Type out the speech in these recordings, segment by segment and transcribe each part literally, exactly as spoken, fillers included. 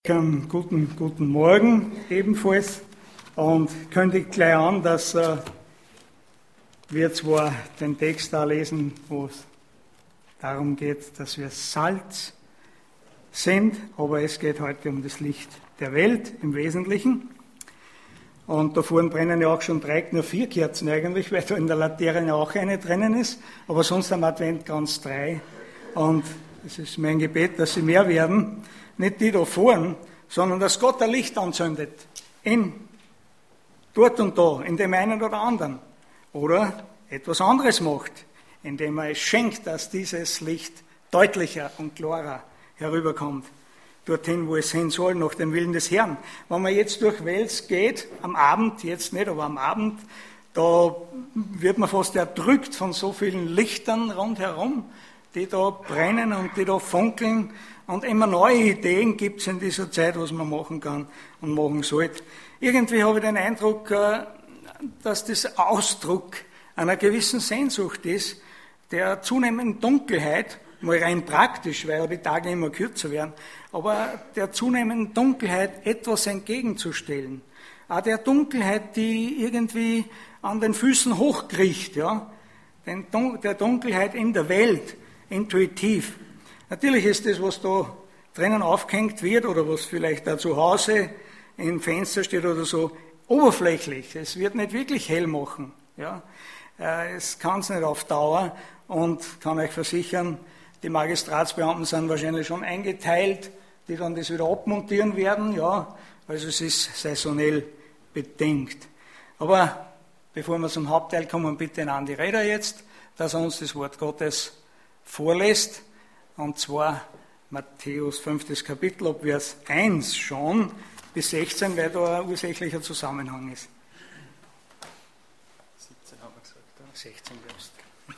Guten, guten Morgen ebenfalls und kündige gleich an, dass äh, wir zwar den Text da lesen, wo es darum geht, dass wir Salz sind, aber es geht heute um das Licht der Welt im Wesentlichen. Und da vorne brennen ja auch schon drei, nur vier Kerzen eigentlich, weil da in der Laterne auch eine drinnen ist, aber sonst am Advent ganz drei. Und es ist mein Gebet, dass sie mehr werden. Nicht die da vorne, sondern dass Gott ein Licht anzündet. In, dort und da, in dem einen oder anderen. Oder etwas anderes macht, indem er es schenkt, dass dieses Licht deutlicher und klarer herüberkommt. Dorthin, wo es hin soll, nach dem Willen des Herrn. Wenn man jetzt durch Wels geht, am Abend, jetzt nicht, aber am Abend, da wird man fast erdrückt von so vielen Lichtern rundherum, die da brennen und die da funkeln. Und immer neue Ideen gibt es in dieser Zeit, was man machen kann und machen sollte. Irgendwie habe ich den Eindruck, dass das Ausdruck einer gewissen Sehnsucht ist, der zunehmenden Dunkelheit, mal rein praktisch, weil ja die Tage immer kürzer werden, aber der zunehmenden Dunkelheit etwas entgegenzustellen. Auch der Dunkelheit, die irgendwie an den Füßen hochkriecht, ja, der Dunkelheit in der Welt, intuitiv. Natürlich ist das, was da drinnen aufgehängt wird oder was vielleicht da zu Hause im Fenster steht oder so, oberflächlich. Es wird nicht wirklich hell machen. Ja. Es kann es nicht auf Dauer und kann euch versichern, die Magistratsbeamten sind wahrscheinlich schon eingeteilt, die dann das wieder abmontieren werden. Ja. Also es ist saisonell bedingt. Aber bevor wir zum Hauptteil kommen, bitte an die Räder jetzt, dass er uns das Wort Gottes vorlässt. Und zwar Matthäus fünftes Kapitel, ab Vers eins schon bis sechzehn, weil da ein ursächlicher Zusammenhang ist. siebzehn haben wir gesagt. Oder? sechzehn selbst.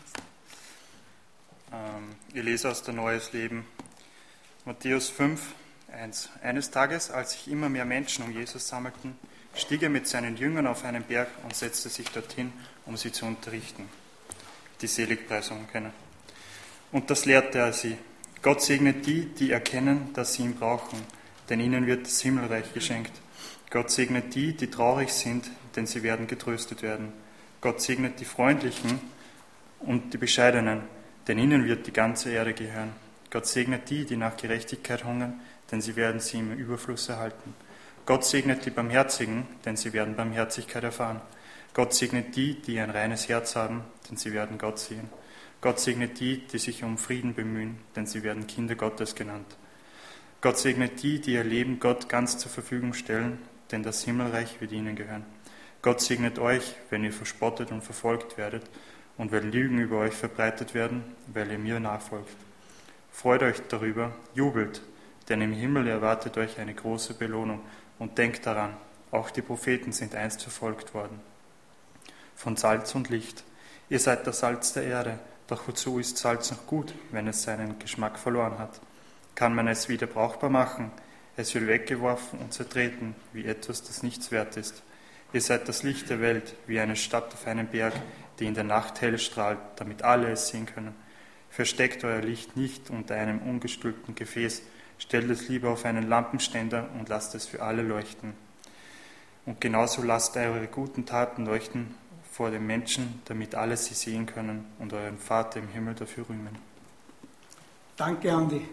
Ähm, ich lese aus der Neues Leben. Matthäus fünf, eins. Eines Tages, als sich immer mehr Menschen um Jesus sammelten, stieg er mit seinen Jüngern auf einen Berg und setzte sich dorthin, um sie zu unterrichten. Die Seligpreisung kennen. Und das lehrte er sie. Gott segnet die, die erkennen, dass sie ihn brauchen, denn ihnen wird das Himmelreich geschenkt. Gott segnet die, die traurig sind, denn sie werden getröstet werden. Gott segnet die Freundlichen und die Bescheidenen, denn ihnen wird die ganze Erde gehören. Gott segnet die, die nach Gerechtigkeit hungern, denn sie werden sie im Überfluss erhalten. Gott segnet die Barmherzigen, denn sie werden Barmherzigkeit erfahren. Gott segnet die, die ein reines Herz haben, denn sie werden Gott sehen. Gott segnet die, die sich um Frieden bemühen, denn sie werden Kinder Gottes genannt. Gott segnet die, die ihr Leben Gott ganz zur Verfügung stellen, denn das Himmelreich wird ihnen gehören. Gott segnet euch, wenn ihr verspottet und verfolgt werdet und wenn Lügen über euch verbreitet werden, weil ihr mir nachfolgt. Freut euch darüber, jubelt, denn im Himmel erwartet euch eine große Belohnung und denkt daran, auch die Propheten sind einst verfolgt worden. Von Salz und Licht. Ihr seid das Salz der Erde. Doch wozu ist Salz noch gut, wenn es seinen Geschmack verloren hat? Kann man es wieder brauchbar machen? Es wird weggeworfen und zertreten, wie etwas, das nichts wert ist. Ihr seid das Licht der Welt, wie eine Stadt auf einem Berg, die in der Nacht hell strahlt, damit alle es sehen können. Versteckt euer Licht nicht unter einem ungestülpten Gefäß, stellt es lieber auf einen Lampenständer und lasst es für alle leuchten. Und genauso lasst eure guten Taten leuchten vor den Menschen, damit alle sie sehen können und euren Vater im Himmel dafür rühmen. Danke, Andi.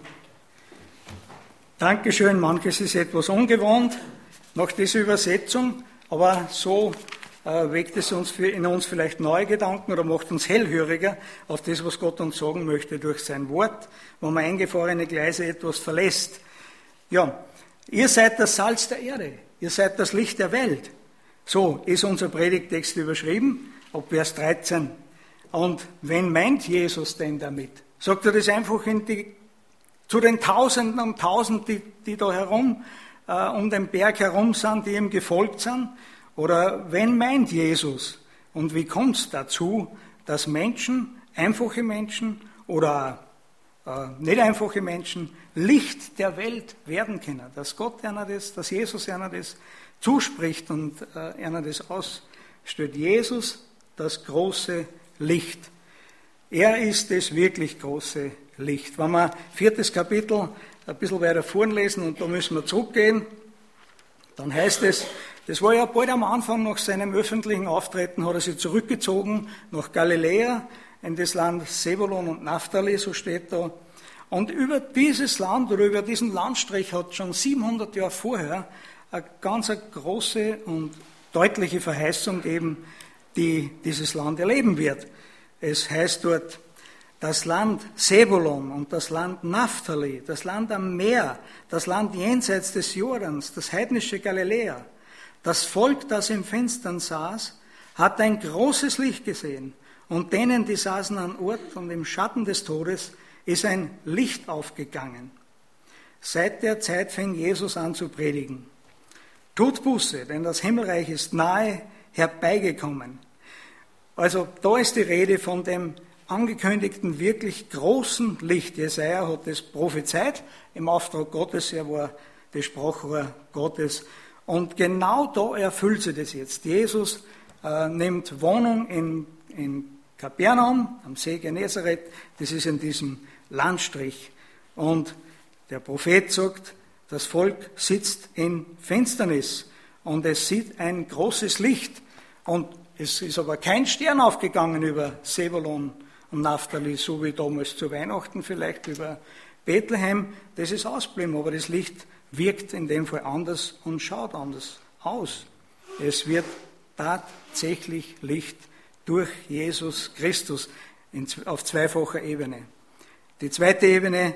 Dankeschön. Manches ist etwas ungewohnt nach dieser Übersetzung, aber so äh, weckt es uns für, in uns vielleicht neue Gedanken oder macht uns hellhöriger auf das, was Gott uns sagen möchte durch sein Wort, wo man eingefahrene Gleise etwas verlässt. Ja, ihr seid das Salz der Erde, ihr seid das Licht der Welt. So ist unser Predigtext überschrieben, ab Vers dreizehn. Und wen meint Jesus denn damit? Sagt er das einfach in die, zu den Tausenden und Tausenden, die, die da herum, äh, um den Berg herum sind, die ihm gefolgt sind? Oder wen meint Jesus? Und wie kommt es dazu, dass Menschen, einfache Menschen oder äh, nicht einfache Menschen, Licht der Welt werden können? Dass Gott einer das, dass Jesus einer das zuspricht und äh, einer das ausstellt. Jesus, das große Licht. Er ist das wirklich große Licht. Wenn wir viertes Kapitel ein bisschen weiter vorn lesen und da müssen wir zurückgehen. Dann heißt es, das war ja bald am Anfang nach seinem öffentlichen Auftreten, hat er sich zurückgezogen nach Galiläa, in das Land Sebulon und Naphtali, so steht da. Und über dieses Land oder über diesen Landstrich hat schon siebenhundert Jahre vorher eine ganz große und deutliche Verheißung gegeben, die dieses Land erleben wird. Es heißt dort, das Land Sebulon und das Land Naphtali, das Land am Meer, das Land jenseits des Jordans, das heidnische Galiläa, das Volk, das im Fenstern saß, hat ein großes Licht gesehen, und denen, die saßen an Ort und im Schatten des Todes, ist ein Licht aufgegangen. Seit der Zeit fing Jesus an zu predigen. Tut Buße, denn das Himmelreich ist nahe herbeigekommen. Also da ist die Rede von dem angekündigten wirklich großen Licht. Jesaja hat das prophezeit im Auftrag Gottes, er war das Sprachrohr Gottes. Und genau da erfüllt sich das jetzt. Jesus äh, nimmt Wohnung in, in Kapernaum, am See Genezareth, das ist in diesem Landstrich. Und der Prophet sagt, das Volk sitzt in Finsternis und es sieht ein großes Licht. Und es ist aber kein Stern aufgegangen über Sebulon und Naphtali, so wie damals zu Weihnachten vielleicht über Bethlehem. Das ist ausgeblieben, aber das Licht wirkt in dem Fall anders und schaut anders aus. Es wird tatsächlich Licht durch Jesus Christus in, auf zweifacher Ebene. Die zweite Ebene,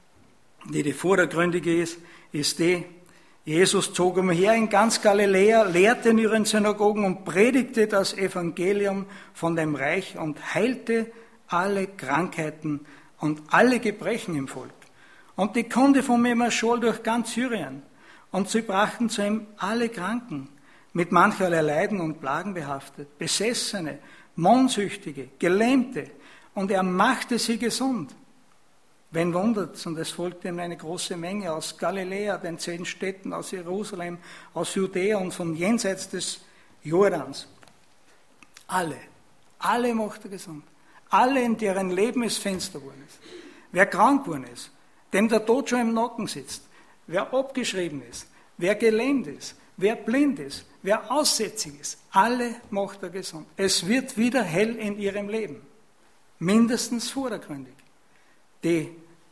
die die vordergründige ist, ist die, Jesus zog umher in ganz Galiläa, lehrte in ihren Synagogen und predigte das Evangelium von dem Reich und heilte alle Krankheiten und alle Gebrechen im Volk. Und die Kunde von ihm erscholl durch ganz Syrien. Und sie brachten zu ihm alle Kranken, mit mancherlei Leiden und Plagen behaftet, Besessene, Mondsüchtige, Gelähmte. Und er machte sie gesund. Wen wundert's? Und es folgte ihm eine große Menge aus Galiläa, den zehn Städten, aus Jerusalem, aus Judäa und von jenseits des Jordans. Alle, alle macht er gesund. Alle, in deren Leben es finster geworden ist. Wer krank geworden ist, dem der Tod schon im Nacken sitzt, wer abgeschrieben ist, wer gelähmt ist, wer blind ist, wer aussätzig ist, alle macht er gesund. Es wird wieder hell in ihrem Leben. Mindestens vordergründig. Die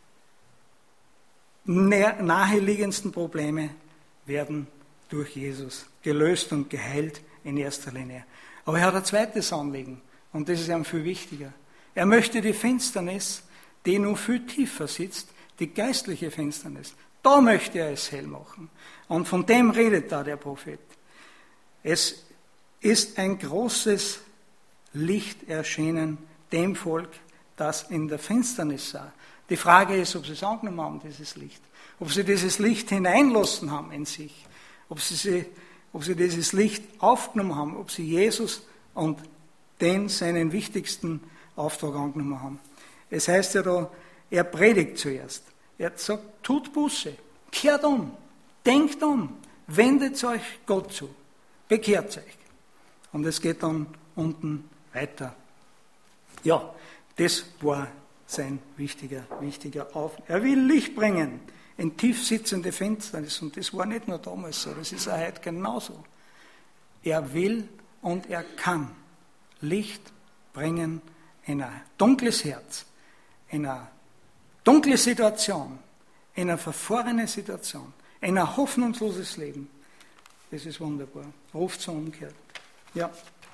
naheliegendsten Probleme werden durch Jesus gelöst und geheilt in erster Linie. Aber er hat ein zweites Anliegen und das ist ihm viel wichtiger. Er möchte die Finsternis, die nun viel tiefer sitzt, die geistliche Finsternis, da möchte er es hell machen. Und von dem redet da der Prophet. Es ist ein großes Licht erschienen dem Volk, das in der Finsternis sah. Die Frage ist, ob sie es angenommen haben, dieses Licht. Ob sie dieses Licht hineinlassen haben in sich. Ob sie, sie, ob sie dieses Licht aufgenommen haben. Ob sie Jesus und den seinen wichtigsten Auftrag angenommen haben. Es heißt ja da, er predigt zuerst. Er sagt, tut Buße, kehrt um, denkt um, wendet euch Gott zu, bekehrt euch. Und es geht dann unten weiter. Ja, das war sein wichtiger, wichtiger Auftrag. Er will Licht bringen in tief sitzende Finsternis. Und das war nicht nur damals so, das ist auch heute genauso. Er will und er kann Licht bringen in ein dunkles Herz, in eine dunkle Situation, in eine verfrorene Situation, in ein hoffnungsloses Leben. Das ist wunderbar. Ruft zur Umkehr. Ja.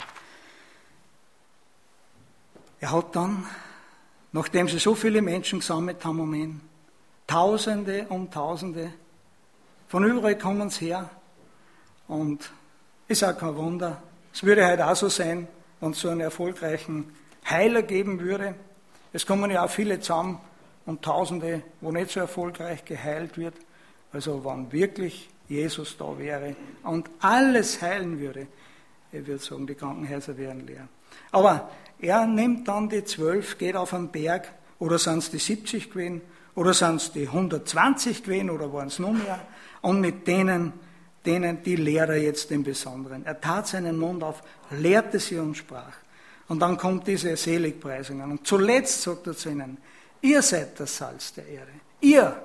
Er hat dann, nachdem sie so viele Menschen gesammelt haben um ihn, Tausende und Tausende, von überall kommen sie her. Und ist auch kein Wunder. Es würde heute auch so sein, wenn es so einen erfolgreichen Heiler geben würde. Es kommen ja auch viele zusammen und Tausende, wo nicht so erfolgreich geheilt wird. Also wenn wirklich Jesus da wäre und alles heilen würde, ich würde sagen, die Krankenhäuser wären leer. Aber er nimmt dann die zwölf, geht auf einen Berg, oder sind es die siebzig gewesen, oder sind es die hundertzwanzig gewesen, oder waren es noch mehr, und mit denen, denen die lehrt er jetzt im Besonderen. Er tat seinen Mund auf, lehrte sie und sprach. Und dann kommt diese Seligpreisungen. Und zuletzt sagt er zu ihnen, ihr seid das Salz der Erde. Ihr,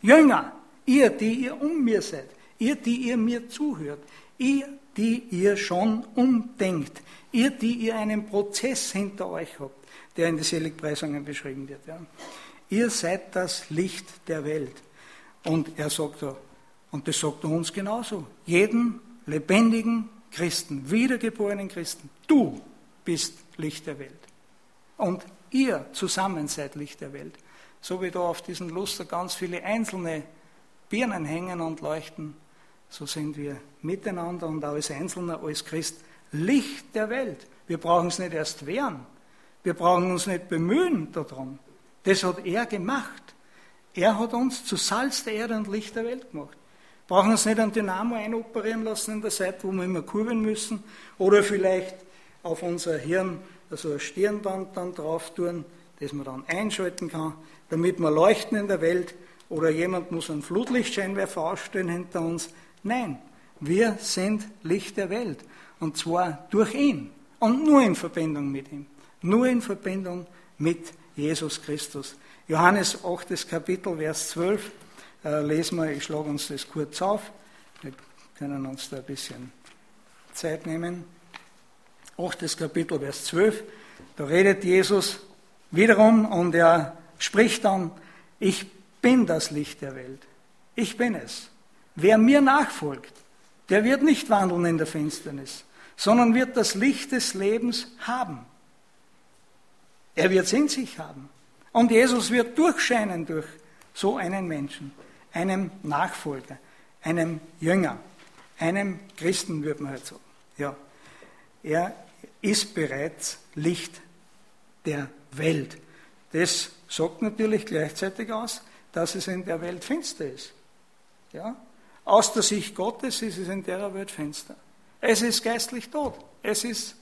Jünger, ihr, die ihr um mir seid, ihr, die ihr mir zuhört, ihr, die ihr schon umdenkt, ihr, die ihr einen Prozess hinter euch habt, der in den Seligpreisungen beschrieben wird. Ja. Ihr seid das Licht der Welt. Und er sagt da, und das sagt er uns genauso, jeden lebendigen Christen, wiedergeborenen Christen, du bist Licht der Welt. Und ihr zusammen seid Licht der Welt. So wie da auf diesem Luster ganz viele einzelne Birnen hängen und leuchten, so sind wir miteinander und auch als Einzelner, als Christ, Licht der Welt. Wir brauchen es nicht erst wehren. Wir brauchen uns nicht bemühen darum. Das hat er gemacht. Er hat uns zu Salz der Erde und Licht der Welt gemacht. Wir brauchen uns nicht einen Dynamo einoperieren lassen in der Seite, wo wir immer kurbeln müssen, oder vielleicht auf unser Hirn so ein Stirnband dann drauf tun, das man dann einschalten kann, damit wir leuchten in der Welt, oder jemand muss einen Flutlichtscheinwerfer ausstellen hinter uns. Nein, wir sind Licht der Welt, und zwar durch ihn und nur in Verbindung mit ihm, nur in Verbindung mit Jesus Christus. Johannes achtes Kapitel, Vers zwölf, äh, lesen wir, ich schlage uns das kurz auf, wir können uns da ein bisschen Zeit nehmen. achtes Kapitel, Vers zwölf, da redet Jesus wiederum und er spricht dann, ich bin das Licht der Welt, ich bin es. Wer mir nachfolgt, der wird nicht wandeln in der Finsternis, sondern wird das Licht des Lebens haben. Er wird es in sich haben. Und Jesus wird durchscheinen durch so einen Menschen, einem Nachfolger, einem Jünger, einem Christen, würde man halt sagen. Ja, er ist bereits Licht der Welt. Das sagt natürlich gleichzeitig aus, dass es in der Welt finster ist. Ja? Aus der Sicht Gottes ist es in der Welt finster. Es ist geistlich tot. Es ist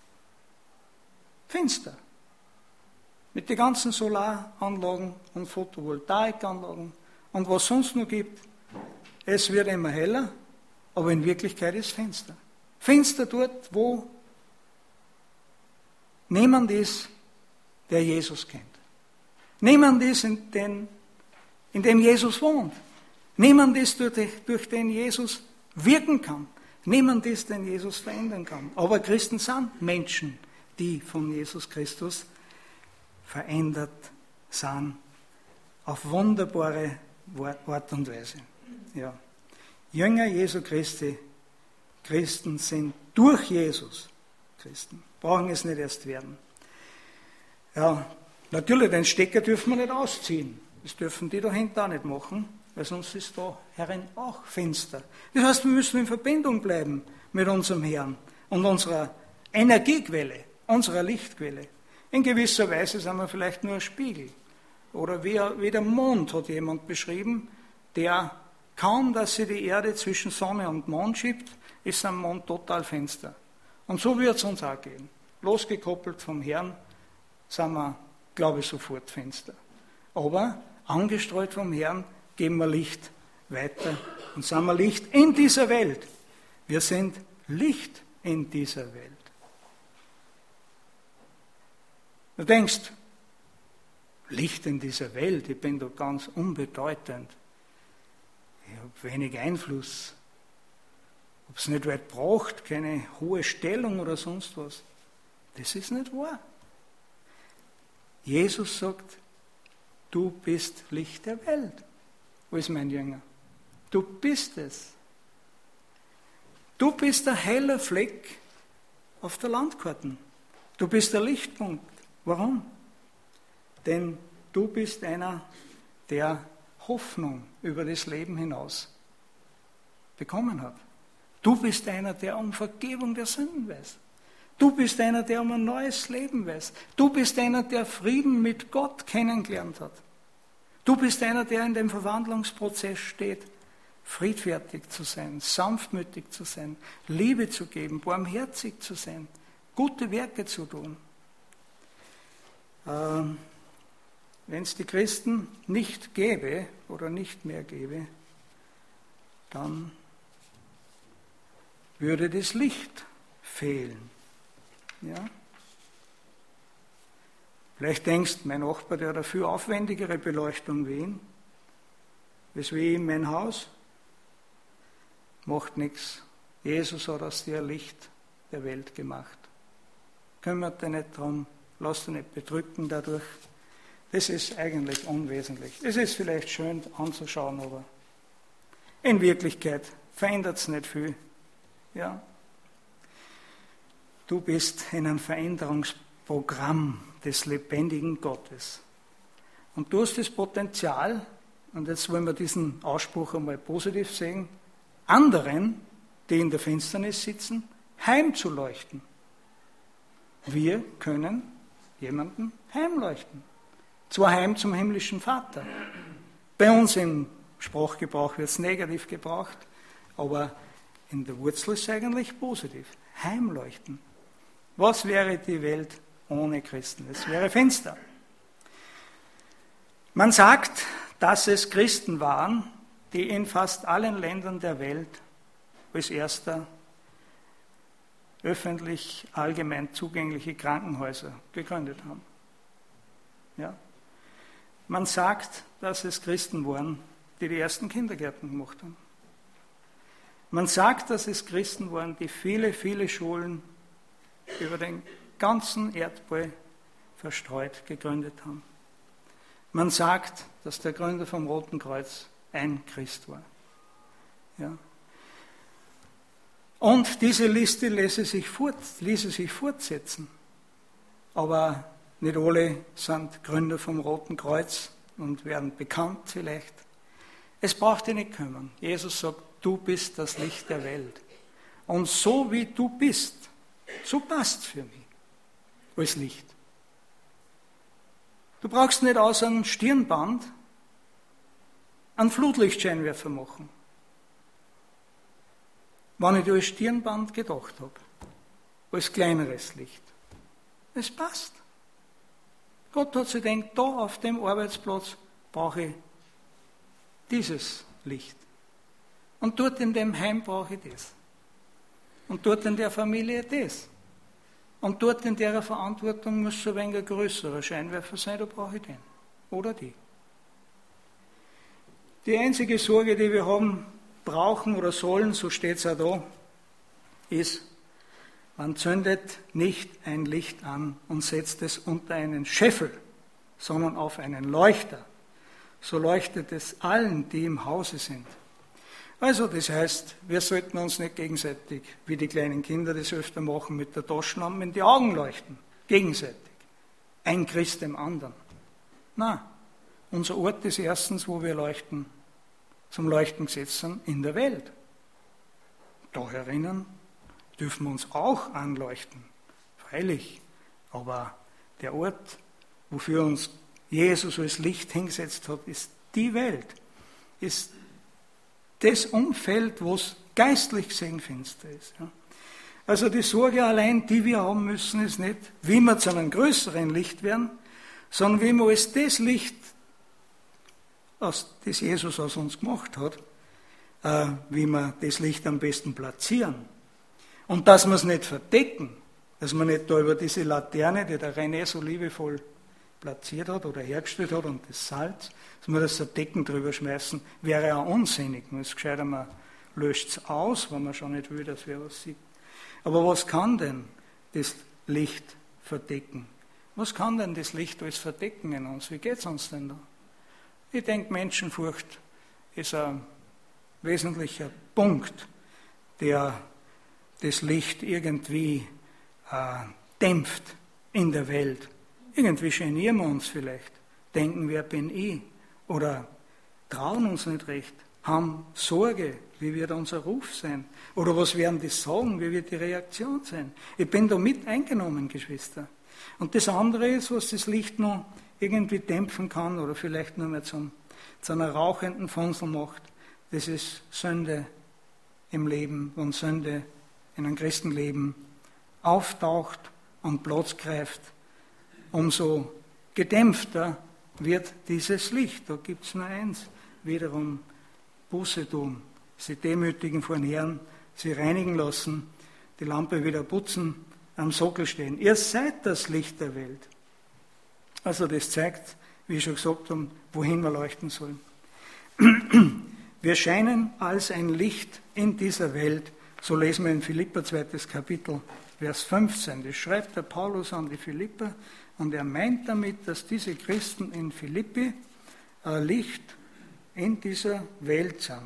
finster. Mit den ganzen Solaranlagen und Photovoltaikanlagen und was sonst noch gibt. Es wird immer heller, aber in Wirklichkeit ist es finster. Finster dort, wo niemand ist, der Jesus kennt. Niemand ist, in, den, in dem Jesus wohnt. Niemand ist, durch, durch den Jesus wirken kann. Niemand ist, den Jesus verändern kann. Aber Christen sind Menschen, die von Jesus Christus verändert sind, auf wunderbare Art und Weise. Ja. Jünger Jesu Christi, Christen sind durch Jesus Christen, brauchen es nicht erst werden. Ja, natürlich, den Stecker dürfen wir nicht ausziehen, das dürfen die dahinter auch nicht machen, weil sonst ist da herin auch finster. Das heißt, wir müssen in Verbindung bleiben mit unserem Herrn und unserer Energiequelle, unserer Lichtquelle. In gewisser Weise sind wir vielleicht nur ein Spiegel. Oder wie, wie der Mond, hat jemand beschrieben, der kaum, dass sie die Erde zwischen Sonne und Mond schiebt, ist am Mond total finster. Und so wird es uns auch gehen. Losgekoppelt vom Herrn sind wir, glaube ich, sofort finster. Aber angestreut vom Herrn geben wir Licht weiter und sind wir Licht in dieser Welt. Wir sind Licht in dieser Welt. Du denkst, Licht in dieser Welt, ich bin doch ganz unbedeutend. Ich habe wenig Einfluss. Ob es nicht weit braucht, keine hohe Stellung oder sonst was. Das ist nicht wahr. Jesus sagt, du bist Licht der Welt. Wo ist mein Jünger? Du bist es. Du bist der helle Fleck auf der Landkarte. Du bist der Lichtpunkt. Warum? Denn du bist einer, der Hoffnung über das Leben hinaus bekommen hat. Du bist einer, der um Vergebung der Sünden weiß. Du bist einer, der um ein neues Leben weiß. Du bist einer, der Frieden mit Gott kennengelernt hat. Du bist einer, der in dem Verwandlungsprozess steht, friedfertig zu sein, sanftmütig zu sein, Liebe zu geben, barmherzig zu sein, gute Werke zu tun. Ähm, wenn es die Christen nicht gäbe oder nicht mehr gäbe, dann würde das Licht fehlen. Ja? Vielleicht denkst du, mein Nachbar, der hat eine viel aufwendigere Beleuchtung wie ihn. was wie in mein Haus? Macht nichts. Jesus hat aus dir Licht der Welt gemacht. Kümmert dich nicht drum, lass dich nicht bedrücken dadurch. Das ist eigentlich unwesentlich. Es ist vielleicht schön anzuschauen, aber in Wirklichkeit verändert es nicht viel. Ja. Du bist in einem Veränderungsprogramm des lebendigen Gottes. Und du hast das Potenzial, und jetzt wollen wir diesen Ausspruch einmal positiv sehen, anderen, die in der Finsternis sitzen, heimzuleuchten. Wir können jemanden heimleuchten. Zwar heim zum himmlischen Vater. Bei uns im Sprachgebrauch wird es negativ gebraucht, aber in der Wurzel ist es eigentlich positiv. Heimleuchten. Was wäre die Welt ohne Christen? Es wäre finster. Man sagt, dass es Christen waren, die in fast allen Ländern der Welt als erster öffentlich allgemein zugängliche Krankenhäuser gegründet haben. Ja. Man sagt, dass es Christen waren, die die ersten Kindergärten gemacht haben. Man sagt, dass es Christen waren, die viele, viele Schulen über den ganzen Erdball verstreut gegründet haben. Man sagt, dass der Gründer vom Roten Kreuz ein Christ war. Ja. Und diese Liste ließe sich, fort, ließe sich fortsetzen. Aber nicht alle sind Gründer vom Roten Kreuz und werden bekannt vielleicht. Es braucht dich nicht kümmern. Jesus sagt, du bist das Licht der Welt. Und so wie du bist, so passt es für mich als Licht. Du brauchst nicht aus einem Stirnband einen Flutlichtscheinwerfer machen. Wenn ich dir als Stirnband gedacht habe, als kleineres Licht. Es passt. Gott hat sich gedacht, da auf dem Arbeitsplatz brauche ich dieses Licht. Und dort in dem Heim brauche ich das. Und dort in der Familie das. Und dort in der Verantwortung muss so ein wenig ein größerer Scheinwerfer sein, da brauche ich den. Oder die. Die einzige Sorge, die wir haben, brauchen oder sollen, so steht es auch da, ist, man zündet nicht ein Licht an und setzt es unter einen Scheffel, sondern auf einen Leuchter. So leuchtet es allen, die im Hause sind. Also das heißt, wir sollten uns nicht gegenseitig, wie die kleinen Kinder das öfter machen, mit der Taschenlampe in die Augen leuchten. Gegenseitig. Ein Christ dem anderen. Nein, unser Ort ist erstens, wo wir leuchten, zum Leuchten gesetzt sind, in der Welt. Da herinnen dürfen wir uns auch anleuchten. Freilich. Aber der Ort, wofür uns Jesus als Licht hingesetzt hat, ist die Welt. Ist das Umfeld, wo es geistlich gesehen finster ist. Ja. Also die Sorge allein, die wir haben müssen, ist nicht, wie wir zu einem größeren Licht werden, sondern wie wir als das Licht, das Jesus aus uns gemacht hat, äh, wie wir das Licht am besten platzieren. Und dass wir es nicht verdecken, dass wir nicht da über diese Laterne, die der René so liebevoll platziert hat oder hergestellt hat und das Salz, dass wir das Decken drüber schmeißen, wäre auch unsinnig. Man ist gescheiter, man löscht es aus, wenn man schon nicht will, dass wer was sieht. Aber was kann denn das Licht verdecken? Was kann denn das Licht alles verdecken in uns? Wie geht es uns denn da? Ich denke, Menschenfurcht ist ein wesentlicher Punkt, der das Licht irgendwie äh, dämpft in der Welt. Irgendwie genieren wir uns vielleicht, denken, wer bin ich? Oder trauen uns nicht recht, haben Sorge, wie wird unser Ruf sein? Oder was werden die sagen, wie wird die Reaktion sein? Ich bin da mit eingenommen, Geschwister. Und das andere ist, was das Licht noch irgendwie dämpfen kann oder vielleicht nur mehr zum, zu einer rauchenden Funzel macht, das ist Sünde im Leben, wenn Sünde in einem Christenleben auftaucht und Platz greift. Umso gedämpfter wird dieses Licht. Da gibt es nur eins, wiederum Buße tun, sie demütigen vor den Herrn, sie reinigen lassen, die Lampe wieder putzen, am Sockel stehen. Ihr seid das Licht der Welt. Also das zeigt, wie ich schon gesagt habe, wohin wir leuchten sollen. Wir scheinen als ein Licht in dieser Welt. So lesen wir in Philipper zweites Kapitel, Vers fünfzehn. Das schreibt der Paulus an die Philipper und er meint damit, dass diese Christen in Philippi ein Licht in dieser Welt sind.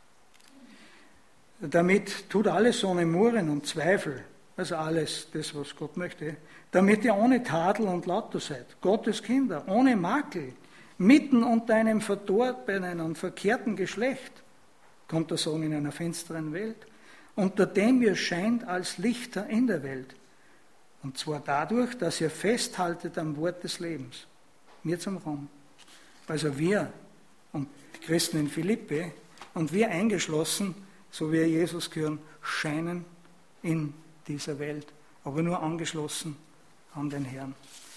Damit tut alles ohne Murren und Zweifel, also alles, das, was Gott möchte, damit ihr ohne Tadel und Lauter seid, Gottes Kinder, ohne Makel, mitten unter einem verdorbenen und verkehrten Geschlecht, kommt er sagen, in einer finsteren Welt, unter dem ihr scheint als Lichter in der Welt. Und zwar dadurch, dass ihr festhaltet am Wort des Lebens. Mir zum Raum. Also wir und die Christen in Philippi und wir eingeschlossen, so wie Jesus gehören, scheinen in dieser Welt, aber nur angeschlossen an den Herrn.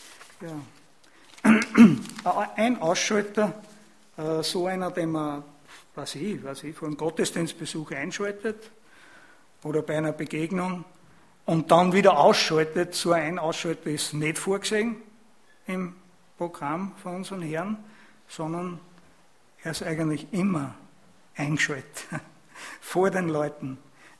Ja. Ein Ausschalter, so einer, den man, weiß ich, weiß ich, vor einem Gottesdienstbesuch einschaltet oder bei einer Begegnung und dann wieder ausschaltet, so ein Ausschalter ist nicht vorgesehen im Programm von unseren Herrn, sondern er ist eigentlich immer eingeschaltet vor den Leuten.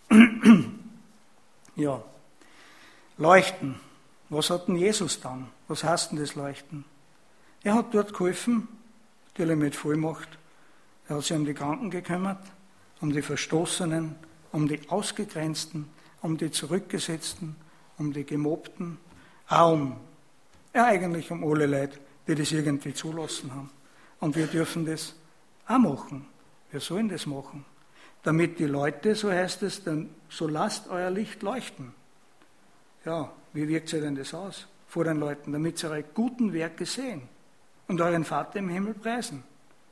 Ja, Leuchten. Was hat denn Jesus dann? Was heißt denn das Leuchten? Er hat dort geholfen, natürlich mit Vollmacht. Er hat sich um die Kranken gekümmert, um die Verstoßenen, um die Ausgegrenzten, um die Zurückgesetzten, um die Gemobbten, auch um, ja eigentlich um alle Leute, die das irgendwie zulassen haben. Und wir dürfen das auch machen. Wir sollen das machen. Damit die Leute, so heißt es, dann, so lasst euer Licht leuchten. Ja, wie wirkt sich denn das aus vor den Leuten? Damit sie eure guten Werke sehen und euren Vater im Himmel preisen.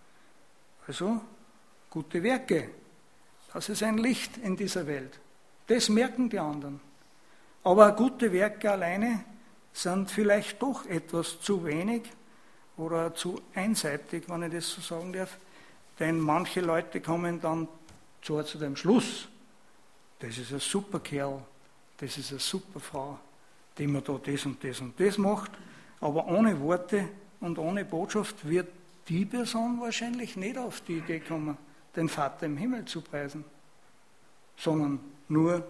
Also, gute Werke. Das ist ein Licht in dieser Welt. Das merken die anderen. Aber gute Werke alleine sind vielleicht doch etwas zu wenig oder zu einseitig, wenn ich das so sagen darf. Denn manche Leute kommen dann zwar zu dem Schluss, das ist ein super Kerl, das ist eine super Frau, die mir da das und das und das macht, aber ohne Worte und ohne Botschaft wird die Person wahrscheinlich nicht auf die Idee kommen, den Vater im Himmel zu preisen, sondern nur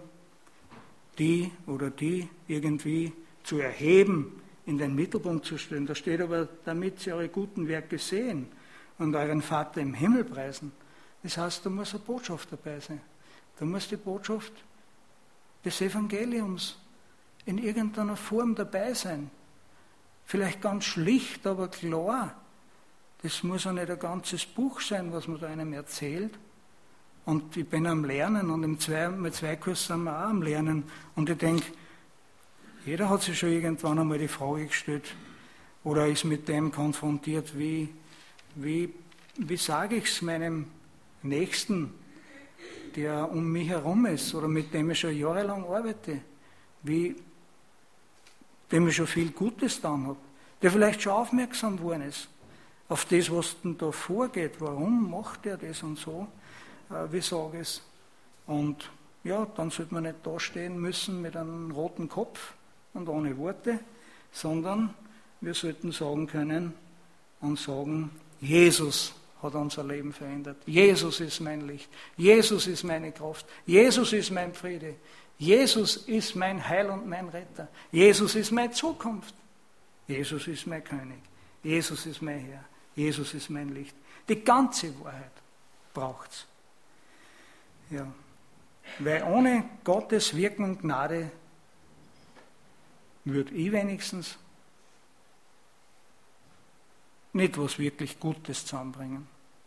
die oder die irgendwie zu erheben, in den Mittelpunkt zu stellen. Da steht aber, damit sie eure guten Werke sehen und euren Vater im Himmel preisen. Das heißt, da muss eine Botschaft dabei sein. Da muss die Botschaft des Evangeliums in irgendeiner Form dabei sein. Vielleicht ganz schlicht, aber klar. Das muss ja nicht ein ganzes Buch sein, was man da einem erzählt. Und ich bin am Lernen und im Zwei, mit Zweikurs sind wir auch am Lernen. Und ich denke, jeder hat sich schon irgendwann einmal die Frage gestellt oder ist mit dem konfrontiert, wie, wie, wie sage ich es meinem Nächsten, der um mich herum ist oder mit dem ich schon jahrelang arbeite, wie, dem ich schon viel Gutes getan habe, der vielleicht schon aufmerksam geworden ist auf das, was denn da vorgeht, warum macht er das und so, äh, wie sage ich es. Und ja, dann sollte man nicht da stehen müssen mit einem roten Kopf und ohne Worte, sondern wir sollten sagen können und sagen, Jesus hat unser Leben verändert. Jesus ist mein Licht. Jesus ist meine Kraft. Jesus ist mein Friede. Jesus ist mein Heil und mein Retter. Jesus ist meine Zukunft. Jesus ist mein König. Jesus ist mein Herr. Jesus ist mein Licht. Die ganze Wahrheit braucht es. Ja. Weil ohne Gottes Wirken und Gnade würde ich wenigstens nicht was wirklich Gutes zusammenbringen.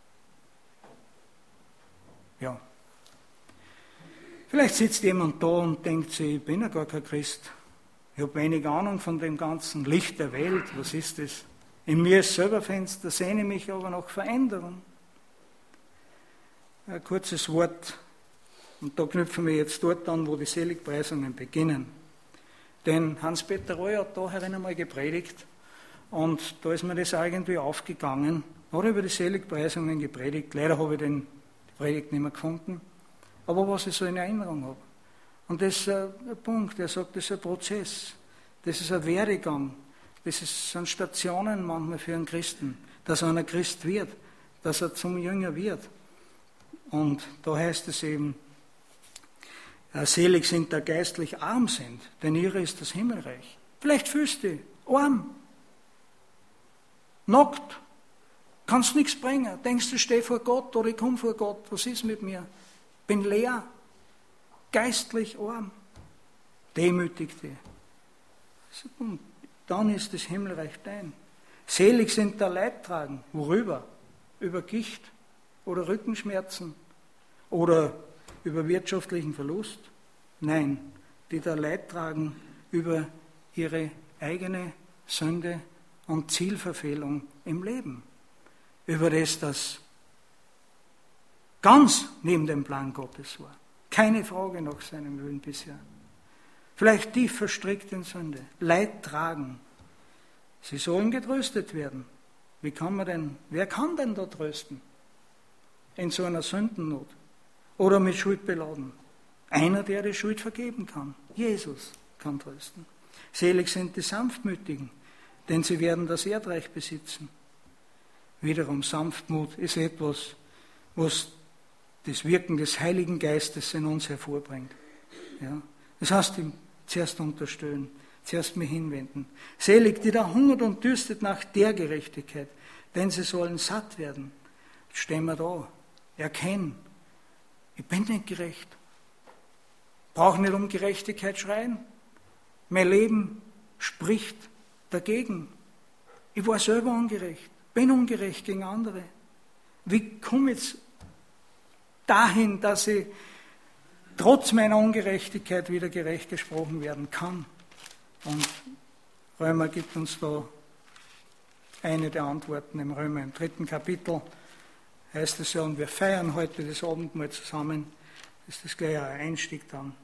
Ja. Vielleicht sitzt jemand da und denkt sich, ich bin ja gar kein Christ. Ich habe wenig Ahnung von dem ganzen Licht der Welt. Was ist das? In mir ist selber Fenster, sehne mich aber nach Veränderung. Ein kurzes Wort, und da knüpfen wir jetzt dort an, wo die Seligpreisungen beginnen. Denn Hans-Peter Roy hat da herin einmal gepredigt, und da ist mir das irgendwie aufgegangen. Er hat über die Seligpreisungen gepredigt. Leider habe ich den, die Predigt nicht mehr gefunden. Aber was ich so in Erinnerung habe. Und das ist ein Punkt, er sagt, das ist ein Prozess. Das ist ein Werdegang. Das sind Stationen manchmal für einen Christen, dass er ein Christ wird. dass er zum Jünger wird. Und da heißt es eben, selig sind, die geistlich arm sind, denn ihrer ist das Himmelreich. Vielleicht fühlst du dich arm, nackt, kannst nichts bringen, denkst du, steh vor Gott oder ich komme vor Gott, was ist mit mir? Bin leer, geistlich arm, demütig dich. Und dann ist das Himmelreich dein. Selig sind der Leidtragen. Worüber? Über Gicht oder Rückenschmerzen oder über wirtschaftlichen Verlust? Nein, die da Leid tragen über ihre eigene Sünde und Zielverfehlung im Leben. Über das, das ganz neben dem Plan Gottes war. Keine Frage nach seinem Willen bisher. Vielleicht tief verstrickt in Sünde. Leid tragen. Sie sollen getröstet werden. Wie kann man denn, wer kann denn da trösten? In so einer Sündennot. Oder mit Schuld beladen. Einer, der die Schuld vergeben kann. Jesus kann trösten. Selig sind die Sanftmütigen, denn sie werden das Erdreich besitzen. Wiederum, Sanftmut ist etwas, was das Wirken des Heiligen Geistes in uns hervorbringt. Ja. Das heißt, ihm zuerst unterstellen, zuerst mich hinwenden. Selig, die da hungert und dürstet nach der Gerechtigkeit, denn sie sollen satt werden. Jetzt stehen wir da, erkennen, ich bin nicht gerecht. Brauche nicht um Gerechtigkeit schreien. Mein Leben spricht dagegen. Ich war selber ungerecht, bin ungerecht gegen andere. Wie komme ich jetzt dahin, dass ich trotz meiner Ungerechtigkeit wieder gerecht gesprochen werden kann? Und Römer gibt uns da eine der Antworten im Römer, im dritten Kapitel heißt es ja, und wir feiern heute das Abendmahl zusammen. Das ist das gleich ein Einstieg dann.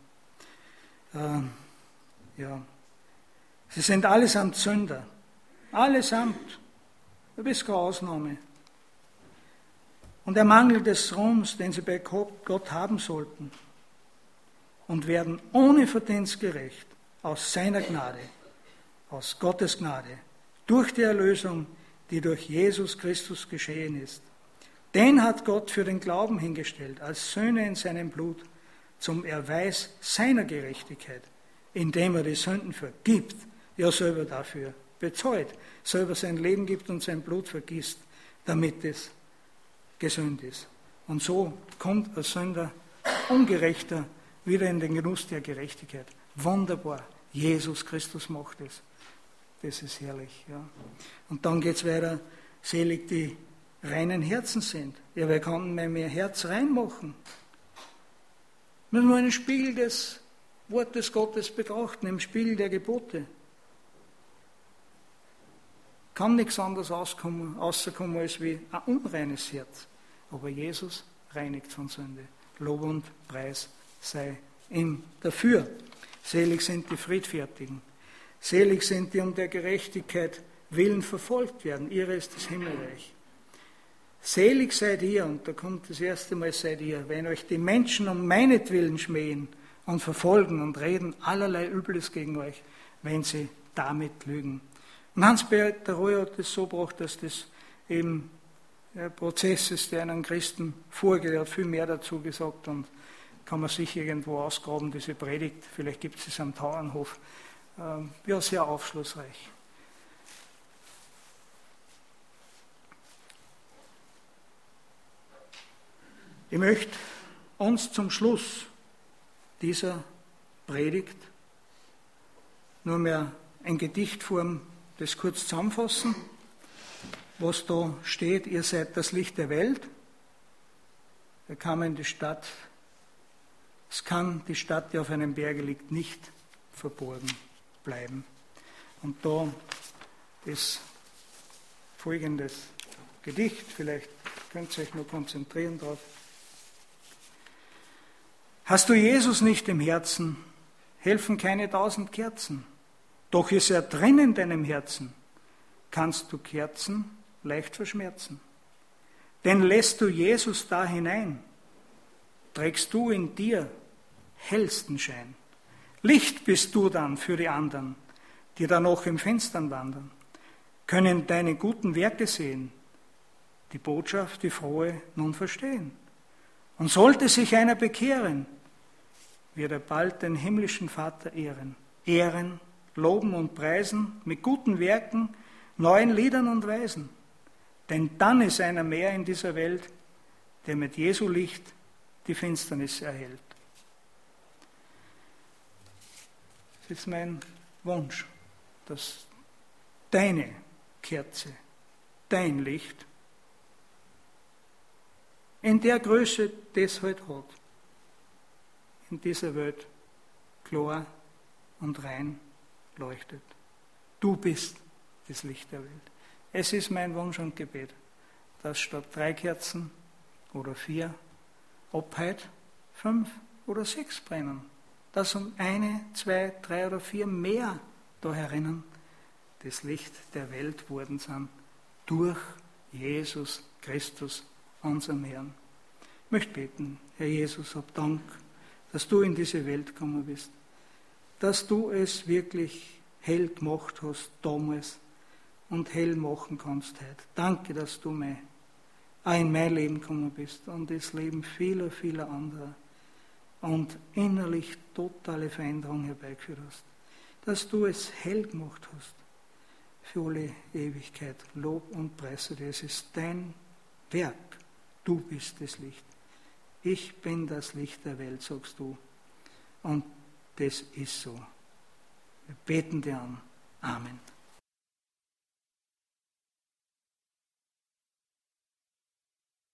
Äh, ja. Sie sind allesamt Sünder. Allesamt. Du bist keine Ausnahme. Und der Mangel des Ruhms, den sie bei Gott haben sollten, und werden ohne Verdienst gerecht aus seiner Gnade, aus Gottes Gnade, durch die Erlösung, die durch Jesus Christus geschehen ist. Den hat Gott für den Glauben hingestellt, als Söhne in seinem Blut, zum Erweis seiner Gerechtigkeit, indem er die Sünden vergibt, ja selber dafür bezahlt, selber sein Leben gibt und sein Blut vergießt, damit es gesund ist. Und so kommt ein Sünder, Ungerechter, wieder in den Genuss der Gerechtigkeit. Wunderbar, Jesus Christus macht es. Das ist herrlich. Ja. Und dann geht es weiter, selig die reinen Herzen sind. Ja, wer kann mir mehr Herz reinmachen? Müssen wir einen Spiegel des Wortes Gottes betrachten, im Spiegel der Gebote. Kann nichts anderes rauskommen, rauskommen als wie ein unreines Herz. Aber Jesus reinigt von Sünde. Lob und Preis sei ihm dafür. Selig sind die Friedfertigen. Selig sind die um der Gerechtigkeit willen verfolgt werden. Ihre ist das Himmelreich. Selig seid ihr, und da kommt das erste Mal seid ihr, wenn euch die Menschen um meinetwillen schmähen und verfolgen und reden allerlei Übles gegen euch, wenn sie damit lügen. Und Hans-Peter Roy hat das so gebracht, dass das eben ein Prozess ist, der einem Christen vorgeht. Er hat viel mehr dazu gesagt und kann man sich irgendwo ausgraben, diese Predigt. Vielleicht gibt es es am Tauernhof. Ja, sehr aufschlussreich. Ich möchte uns zum Schluss dieser Predigt nur mehr in Gedichtform das kurz zusammenfassen, was da steht, ihr seid das Licht der Welt. Wir kamen in die Stadt, es kann die Stadt, die auf einem Berge liegt, nicht verborgen bleiben. Und da ist folgendes Gedicht, vielleicht könnt ihr euch nur konzentrieren darauf. Hast du Jesus nicht im Herzen, helfen keine tausend Kerzen. Doch ist er drin in deinem Herzen, kannst du Kerzen leicht verschmerzen. Denn lässt du Jesus da hinein, trägst du in dir hellsten Schein. Licht bist du dann für die anderen, die da noch im Fenstern wandern, können deine guten Werke sehen, die Botschaft, die frohe, nun verstehen. Und sollte sich einer bekehren, wird er bald den himmlischen Vater ehren. Ehren, loben und preisen, mit guten Werken, neuen Liedern und Weisen. Denn dann ist einer mehr in dieser Welt, der mit Jesu Licht die Finsternis erhält. Das ist mein Wunsch, dass deine Kerze, dein Licht in der Größe, die es halt hat, in dieser Welt klar und rein leuchtet. Du bist das Licht der Welt. Es ist mein Wunsch und Gebet, dass statt drei Kerzen oder vier, ob heute fünf oder sechs brennen, dass um eine, zwei, drei oder vier mehr da herinnen das Licht der Welt worden sind, durch Jesus Christus, unserem Herrn. Ich möchte beten, Herr Jesus, hab Dank, dass du in diese Welt gekommen bist, dass du es wirklich hell gemacht hast damals und hell machen kannst heute. Danke, dass du mir auch in mein Leben gekommen bist und das Leben vieler, vieler anderer und innerlich totale Veränderung herbeigeführt hast. Dass du es hell gemacht hast für alle Ewigkeit. Lob und Preis dir. Es ist dein Werk. Du bist das Licht. Ich bin das Licht der Welt, sagst du. Und das ist so. Wir beten dir an. Amen.